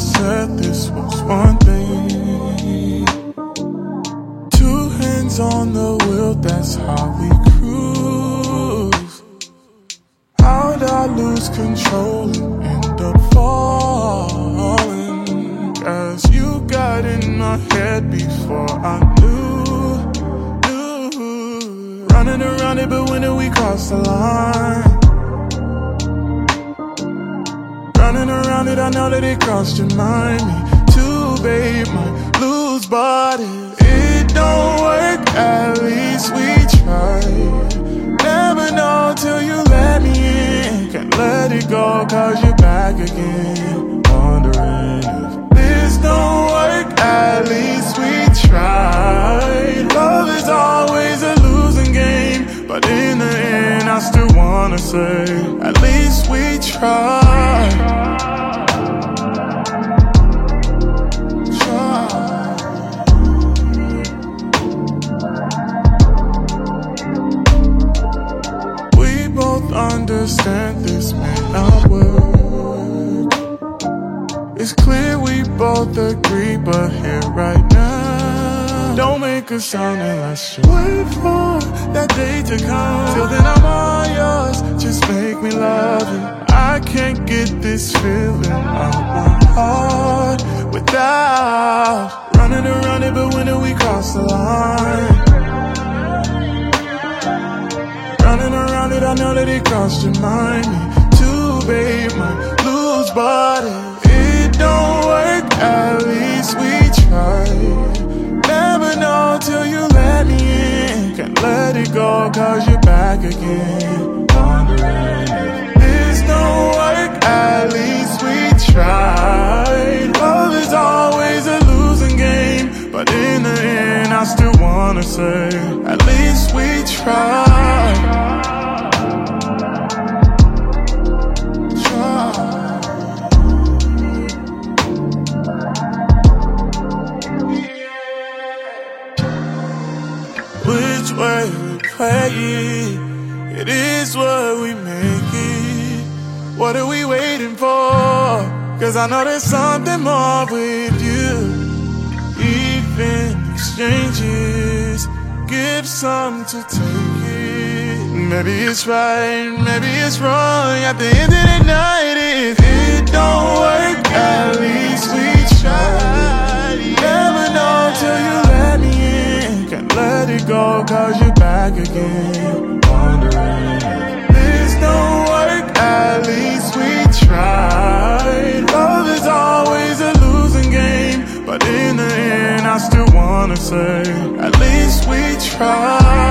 said this was one thing. Two hands on the wheel, that's how we cruise. How'd I lose control and end up falling? 'Cause you got in my head before I knew. Running around it, but when did we cross the line? Running around it, I know that it crossed your mind. Me too, babe, might lose, but if it don't work, at least we tried. Never know till you let me in. Can't let it go, 'cause you're back again. Wondering if this don't work, at least we tried. Love is always a losing game, but in the end I still wanna say, at least we tried. We both understand this may not work. It's clear we both agree, but here right now, don't make a sound unless you wait for that day to come. Till then I'm all yours, just make me love you. I can't get this feeling out my heart without running around it, but when do we cross the line? Running around it, I know that it crossed your mind. Me too, babe, might lose, but if it don't work, at least we tried. Never know till you let me in. Can't let it go, 'cause you're back again. Wondering if this don't work, at least we tried. Love is always a losing game, but in the end I still wanna say, at least we tried. Which way we play it, it is what we make it. What are we waiting for? 'Cause I know there's something more with you. Even exchanges, give some to take it. Maybe it's right, maybe it's wrong. At the end of the night, if it don't work, at least we tried. Never know till you let me in. Can't let it go, 'cause you're back again. Wondering if this don't work, at least we tried. Love is always a losing game, but in the end I still wanna say, at least we tried.